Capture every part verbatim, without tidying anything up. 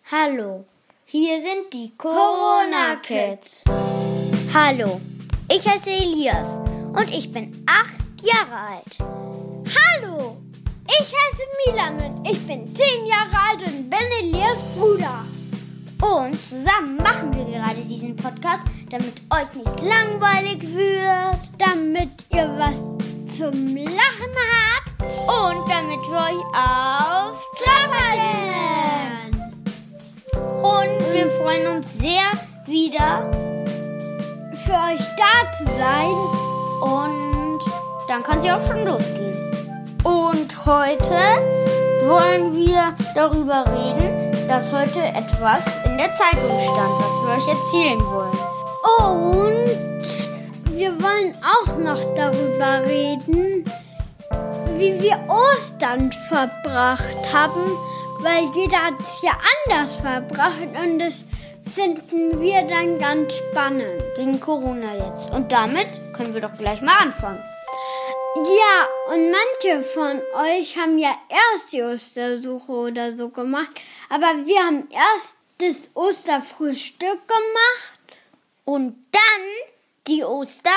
Hallo, hier sind die Corona-Kids. Hallo, ich heiße Elias und ich bin acht Jahre alt. Hallo, ich heiße Milan und ich bin zehn Jahre alt und bin Elias Bruder. Und zusammen machen wir gerade diesen Podcast, damit euch nicht langweilig wird, damit ihr was zum Lachen habt und damit wir euch auf Trab halten. Und wir freuen uns sehr, wieder für euch da zu sein. Und dann kann es auch schon losgehen. Und heute wollen wir darüber reden, dass heute etwas in der Zeitung stand, was wir euch erzählen wollen. Und wir wollen auch noch darüber reden, wie wir Ostern verbracht haben, weil jeder hat es ja anders verbracht und das finden wir dann ganz spannend. Wegen Corona jetzt. Und damit können wir doch gleich mal anfangen. Ja, und manche von euch haben ja erst die Ostersuche oder so gemacht, aber wir haben erst das Osterfrühstück gemacht und dann die Ostersuche.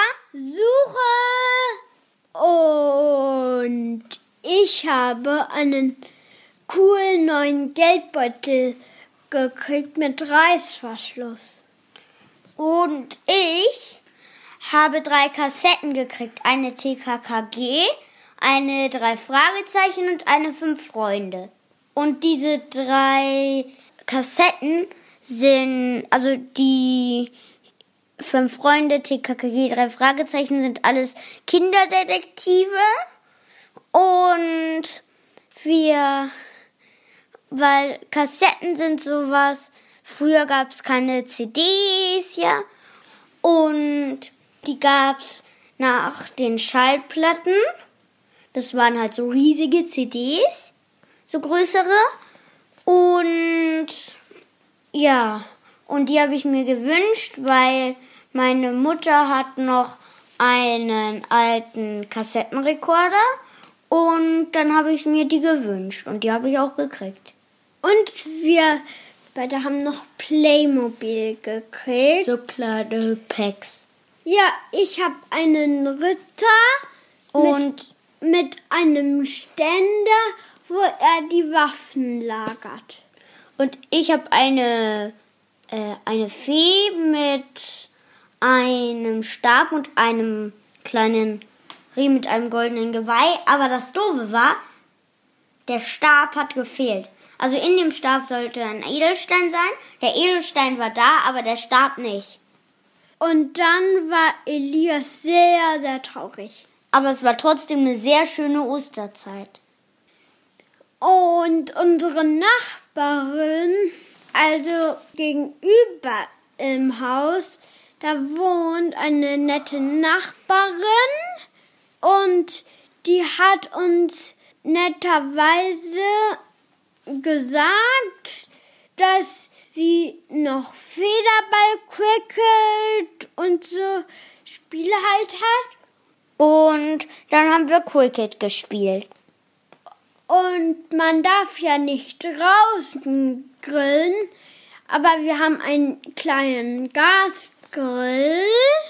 Und ich habe einen coolen neuen Geldbeutel gekriegt mit Reißverschluss. Und ich habe drei Kassetten gekriegt. Eine T K K G, eine drei Fragezeichen und eine fünf Freunde. Und diese drei Kassetten sind, also die fünf Freunde, T K K G, drei Fragezeichen sind alles Kinderdetektive. Und wir, weil Kassetten sind sowas, früher gab es keine C Ds, ja, und die gab's nach den Schallplatten. Das waren halt so riesige C Ds, so größere. Und ja, und die habe ich mir gewünscht, weil meine Mutter hat noch einen alten Kassettenrekorder. Und dann habe ich mir die gewünscht und die habe ich auch gekriegt. Und wir beide haben noch Playmobil gekriegt. So kleine Packs. Ja, ich habe einen Ritter und mit, mit einem Ständer, wo er die Waffen lagert. Und ich habe eine, äh, eine Fee mit einem Stab und einem kleinen Riemen mit einem goldenen Geweih. Aber das Doofe war, der Stab hat gefehlt. Also in dem Stab sollte ein Edelstein sein. Der Edelstein war da, aber der Stab nicht. Und dann war Elias sehr, sehr traurig. Aber es war trotzdem eine sehr schöne Osterzeit. Und unsere Nachbarin, also gegenüber im Haus, da wohnt eine nette Nachbarin. Und die hat uns netterweise gesagt, dass sie noch Federball, Cricket und so Spiele halt hat. Und dann haben wir Cricket gespielt. Und man darf ja nicht draußen grillen, aber wir haben einen kleinen Gasgrill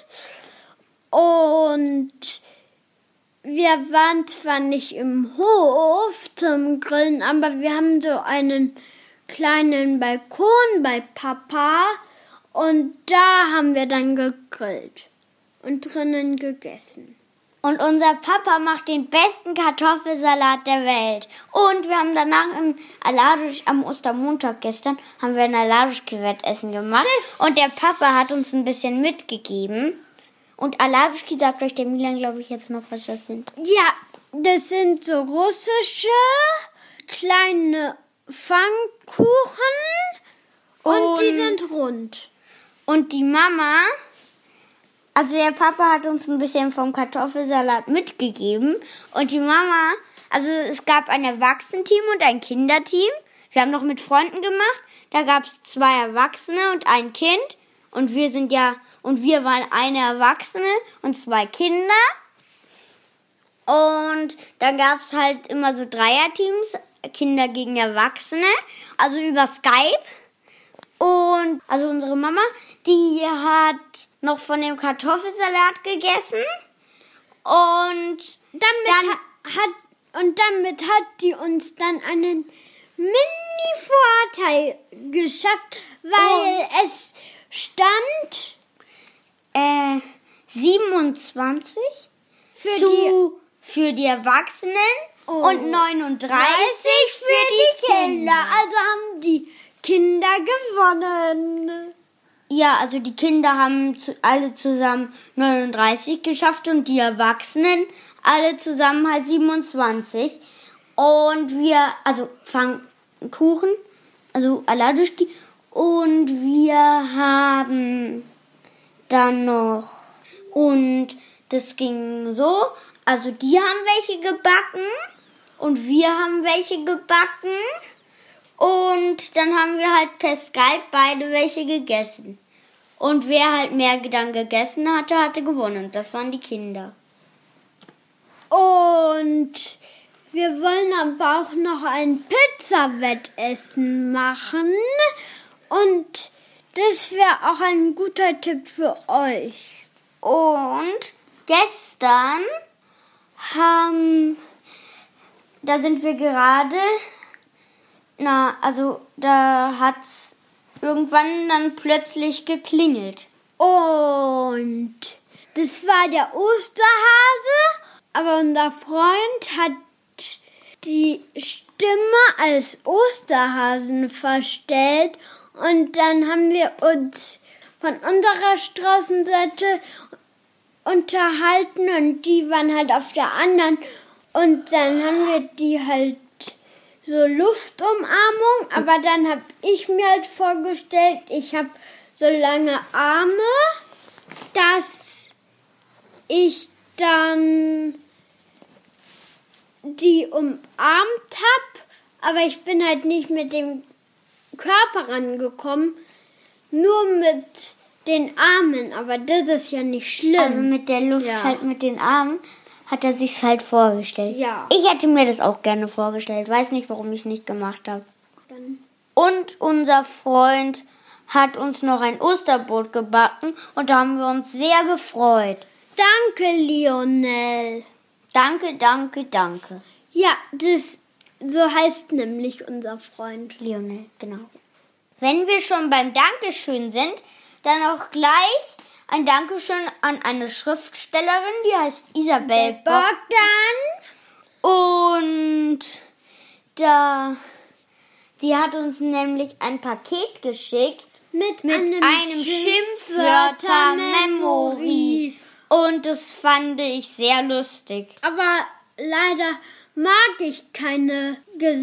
und wir waren zwar nicht im Hof zum Grillen, aber wir haben so einen kleinen Balkon bei Papa und da haben wir dann gegrillt und drinnen gegessen. Und unser Papa macht den besten Kartoffelsalat der Welt. Und wir haben danach ein Aladusch, am Ostermontag gestern, haben wir ein Aladuschki-Wettessen gemacht. Das und der Papa hat uns ein bisschen mitgegeben. Und Aladuschki sagt euch der Milan, glaube ich, jetzt noch, was das sind. Ja, das sind so russische kleine Pfannkuchen und, und die sind rund. Und die Mama, also der Papa hat uns ein bisschen vom Kartoffelsalat mitgegeben. Und die Mama, also es gab ein Erwachsenenteam und ein Kinderteam. Wir haben noch mit Freunden gemacht. Da gab es zwei Erwachsene und ein Kind. Und wir sind ja... Und wir waren eine Erwachsene und zwei Kinder. Und dann gab es halt immer so Dreierteams, Kinder gegen Erwachsene, also über Skype. Und also unsere Mama, die hat noch von dem Kartoffelsalat gegessen. Und damit dann ha- hat und damit hat die uns dann einen Mini-Vorteil geschafft, weil oh. es stand äh, siebenundzwanzig für zu, die für die Erwachsenen oh. und neununddreißig für die Kinder. Also haben die Kinder gewonnen. Ja, also die Kinder haben zu, alle zusammen neununddreißig geschafft und die Erwachsenen alle zusammen halt siebenundzwanzig. Und wir, also Pfannkuchen, also Aladuschki. Und wir haben dann noch, und das ging so, also die haben welche gebacken und wir haben welche gebacken. Und dann haben wir halt per Skype beide welche gegessen. Und wer halt mehr dann gegessen hatte, hatte gewonnen. Das waren die Kinder. Und wir wollen aber auch noch ein Pizza-Wettessen machen. Und das wäre auch ein guter Tipp für euch. Und gestern haben, da sind wir gerade, na, also da hat's irgendwann dann plötzlich geklingelt. Und das war der Osterhase, aber unser Freund hat die Stimme als Osterhasen verstellt und dann haben wir uns von unserer Straßenseite unterhalten und die waren halt auf der anderen und dann haben wir die halt so Luftumarmung, aber dann habe ich mir halt vorgestellt, ich habe so lange Arme, dass ich dann die umarmt habe, aber ich bin halt nicht mit dem Körper rangekommen, nur mit den Armen, aber das ist ja nicht schlimm. Also mit der Luft ja. halt mit den Armen hat er sich's halt vorgestellt. Ja. Ich hätte mir das auch gerne vorgestellt, weiß nicht, warum ich es nicht gemacht habe. Und unser Freund hat uns noch ein Osterbrot gebacken und da haben wir uns sehr gefreut. Danke, Lionel. Danke, danke, danke. Ja, das so heißt nämlich unser Freund. Lionel, genau. Wenn wir schon beim Dankeschön sind, dann auch gleich ein Dankeschön an eine Schriftstellerin, die heißt Isabel Bogdan. Und da, sie hat uns nämlich ein Paket geschickt Mit, mit einem, einem Schimpfwörter-Memory. Und das fand ich sehr lustig. Aber leider mag ich keine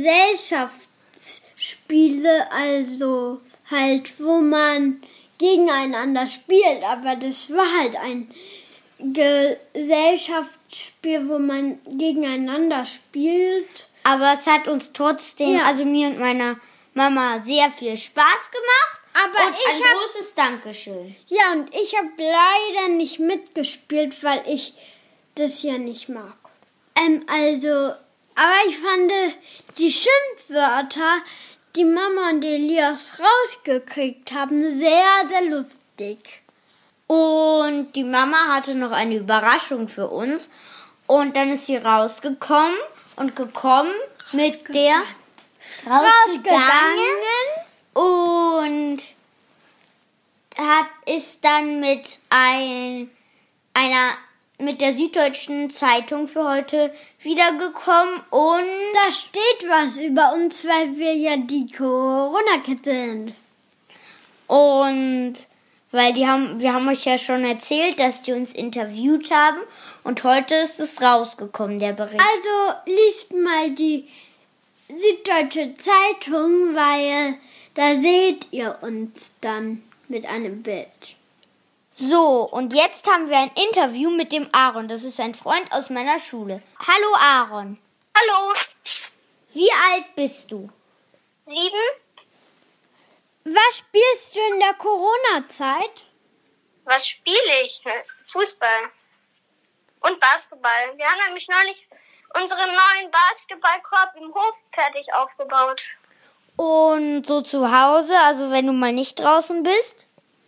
Gesellschaftsspiele, also halt, wo man gegeneinander spielt. Aber das war halt ein Gesellschaftsspiel, wo man gegeneinander spielt. Aber es hat uns trotzdem, Ja. also mir und meiner Mama, sehr viel Spaß gemacht. Aber und ich ein hab- großes Dankeschön. Ja, und ich habe leider nicht mitgespielt, weil ich das ja nicht mag. Ähm, also, aber ich fand die Schimpfwörter, die Mama und Elias rausgekriegt haben, sehr, sehr lustig. Und die Mama hatte noch eine Überraschung für uns. Und dann ist sie rausgekommen und gekommen mit der rausgegangen und hat ist dann mit ein, einer mit der Süddeutschen Zeitung für heute wiedergekommen und Da steht was über uns, weil wir ja die Corona-Kids sind. und weil die haben wir haben euch ja schon erzählt, dass die uns interviewt haben und heute ist es rausgekommen, der Bericht. Also liest mal die Süddeutsche Zeitung, weil da seht ihr uns dann mit einem Bild. So, und jetzt haben wir ein Interview mit dem Aaron. Das ist ein Freund aus meiner Schule. Hallo Aaron. Hallo. Wie alt bist du? Sieben? Was spielst du in der Corona-Zeit? Was spiele ich? Fußball. Und Basketball. Wir haben nämlich neulich unseren neuen Basketballkorb im Hof fertig aufgebaut. Und so zu Hause, also wenn du mal nicht draußen bist?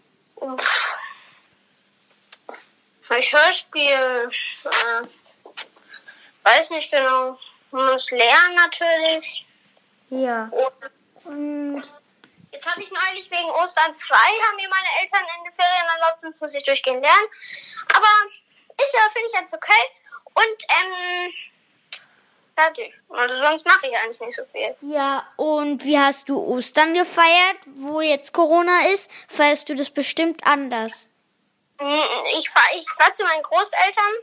Ich Hörspiel, äh, weiß nicht genau. Muss lernen natürlich. Ja. Und jetzt habe ich neulich wegen Ostern frei, haben mir meine Eltern in die Ferien erlaubt, sonst muss ich durchgehend lernen. Aber ist ja, finde ich jetzt okay. Und, ähm, fertig. Also sonst mache ich eigentlich nicht so viel. Ja, und wie hast du Ostern gefeiert, wo jetzt Corona ist? Feierst du das bestimmt anders? Ich fahre ich fahr zu meinen Großeltern.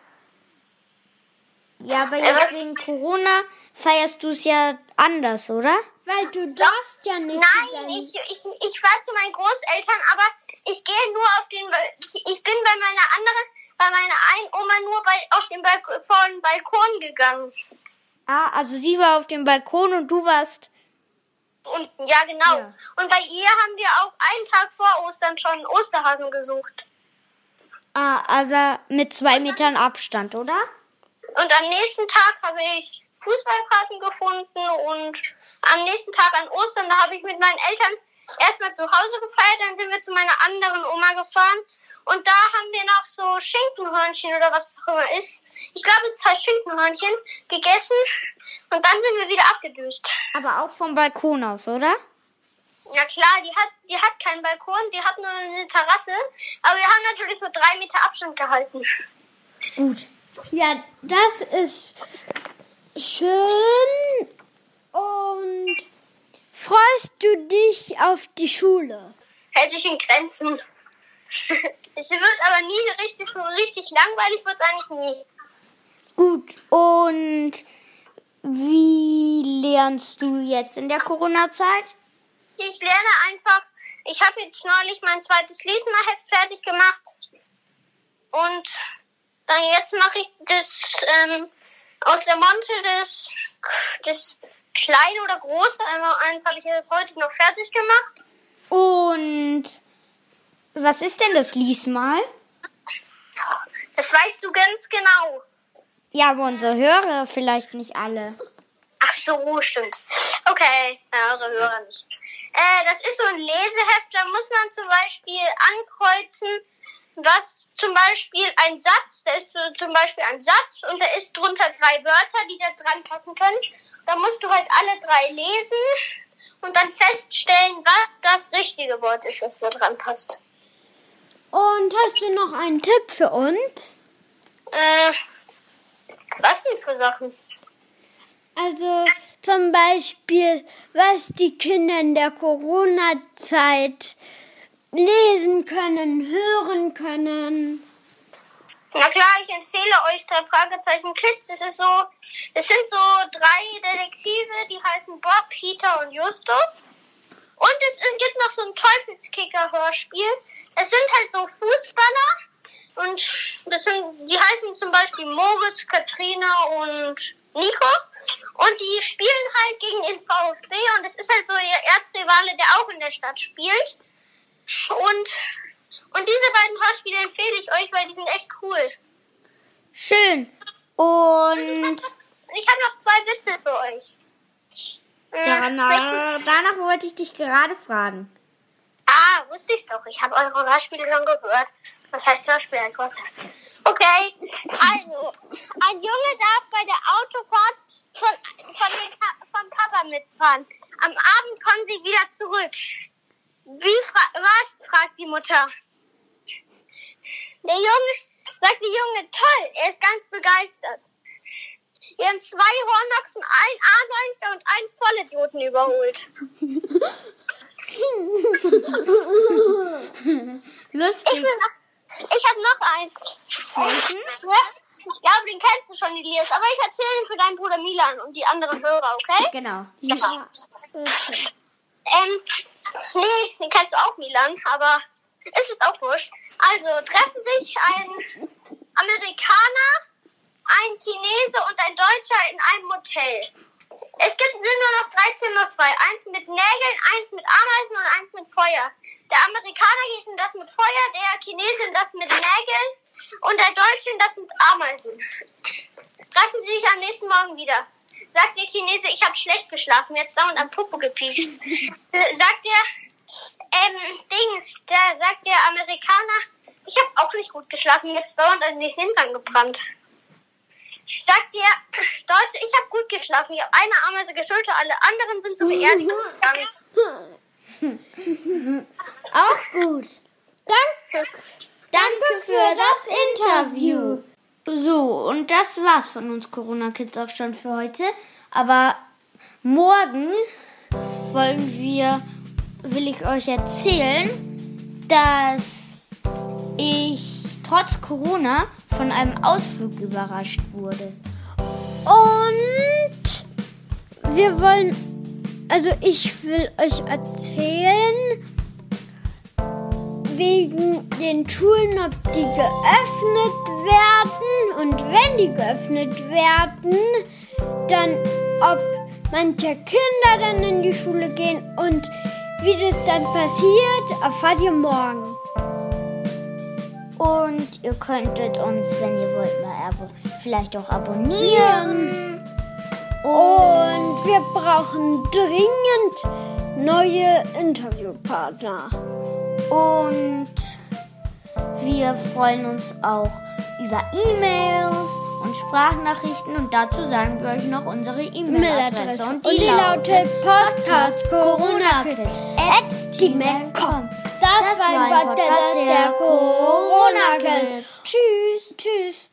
Ja, aber jetzt wegen Corona feierst du es ja anders, oder? Weil du darfst ja nicht. Nein, ich, ich, ich fahre zu meinen Großeltern, aber ich gehe nur auf den, ich, ich bin bei meiner anderen, bei meiner einen Oma nur bei, auf den Balkon, vor den Balkon gegangen. Ah, also sie war auf dem Balkon und du warst... Und, ja, genau. Ja. Und bei ihr haben wir auch einen Tag vor Ostern schon einen Osterhasen gesucht. Ah, also mit zwei Metern Abstand, oder? Und am nächsten Tag habe ich Fußballkarten gefunden und am nächsten Tag an Ostern, da habe ich mit meinen Eltern erstmal zu Hause gefeiert, dann sind wir zu meiner anderen Oma gefahren und da haben wir noch so Schinkenhörnchen oder was es auch immer ist. Ich glaube, es heißt Schinkenhörnchen, gegessen und dann sind wir wieder abgedüst. Aber auch vom Balkon aus, oder? Ja klar, die hat, die hat keinen Balkon, die hat nur eine Terrasse, aber wir haben natürlich so drei Meter Abstand gehalten. Gut. Ja, das ist schön. Und freust du dich auf die Schule? Hält sich in Grenzen. Es wird aber nie richtig, so richtig langweilig, wird es eigentlich nie. Gut. Und wie lernst du jetzt in der Corona-Zeit? Ich lerne einfach, ich habe jetzt neulich mein zweites Lesenheft fertig gemacht und dann jetzt mache ich das ähm, aus der Monte, das, das kleine oder große, einmal eins habe ich jetzt heute noch fertig gemacht. Und was ist denn das Liesmal? Das weißt du ganz genau. Ja, aber unsere Hörer vielleicht nicht alle. Ach so, stimmt. Okay, ja, eure Hörer nicht. Äh, das ist so ein Leseheft, da muss man zum Beispiel ankreuzen, was zum Beispiel ein Satz, da ist so zum Beispiel ein Satz und da ist drunter drei Wörter, die da dran passen können. Da musst du halt alle drei lesen und dann feststellen, was das richtige Wort ist, das da dran passt. Und hast du noch einen Tipp für uns? Äh, was denn für Sachen? Also zum Beispiel, was die Kinder in der Corona-Zeit lesen können, hören können. Na klar, ich empfehle euch drei Fragezeichen Kids. Es ist so, es sind so drei Detektive, die heißen Bob, Peter und Justus. Und es, es gibt noch so ein Teufelskicker-Hörspiel. Es sind halt so Fußballer und das sind, die heißen zum Beispiel Moritz, Katrina und Nico. Und die spielen halt gegen den VfB und es ist halt so ihr Erzrivale, der auch in der Stadt spielt. Und, und diese beiden Hörspiele empfehle ich euch, weil die sind echt cool. Schön. Und Ich habe noch zwei Witze für euch. danach, danach wollte ich dich gerade fragen. Ah, wusste ich's doch. Ich habe eure Hörspiele schon gehört. Was heißt Hörspiel? Ein Gott. Okay, also, ein Junge darf bei der Autofahrt von, von, den, von Papa mitfahren. Am Abend kommen sie wieder zurück. Wie fra- was? Fragt die Mutter. Der Junge, sagt die Junge, toll, er ist ganz begeistert. Wir haben zwei Hornochsen, einen Armbeister und einen Vollidioten überholt. Lustig. Ich, bin noch, ich habe noch einen. Welchen? Ja, aber den kennst du schon, Elias. Aber ich erzähle ihn für deinen Bruder Milan und die anderen Hörer, okay? Genau. Ja. Ähm, nee, den kennst du auch, Milan, aber ist es auch wurscht. Also, treffen sich ein Amerikaner, ein Chinese und ein Deutscher in einem Hotel. Es gibt, sind nur noch drei Zimmer frei. Eins mit Nägeln, eins mit Ameisen und eins mit Feuer. Der Amerikaner geht in das mit Feuer, der Chinese in das mit Nägeln und der Deutsche in das mit Ameisen. Treffen Sie sich am nächsten Morgen wieder. sagt der Chinese, ich habe schlecht geschlafen, jetzt dauernd am Popo gepiekst. Sagt der, ähm, Dings, da sagt der Amerikaner, ich habe auch nicht gut geschlafen, jetzt dauernd an den Hintern gebrannt. Sagt der Deutsche, ich habe gut geschlafen, ich habe eine Ameise geschultert, alle anderen sind zur Beerdigung gegangen. Auch gut. Danke, danke für das Interview. So, und das war's von uns Corona Kids auch schon für heute. Aber morgen wollen wir, will ich euch erzählen, dass ich trotz Corona von einem Ausflug überrascht wurde. Und wir wollen, also ich will euch erzählen, wegen den Schulen, ob die geöffnet werden und wenn die geöffnet werden, dann ob manche Kinder dann in die Schule gehen und wie das dann passiert, erfahrt ihr morgen. Und ihr könntet uns, wenn ihr wollt, mal abo- vielleicht auch abonnieren. Und wir brauchen dringend neue Interviewpartner. Und wir freuen uns auch über E-Mails und Sprachnachrichten. Und dazu sagen wir euch noch unsere E-Mail-Adresse. Und die lautet podcast corona kids at gmail punkt com. Das, das war ein Podcast der, der Corona Kids. Tschüss. Tschüss.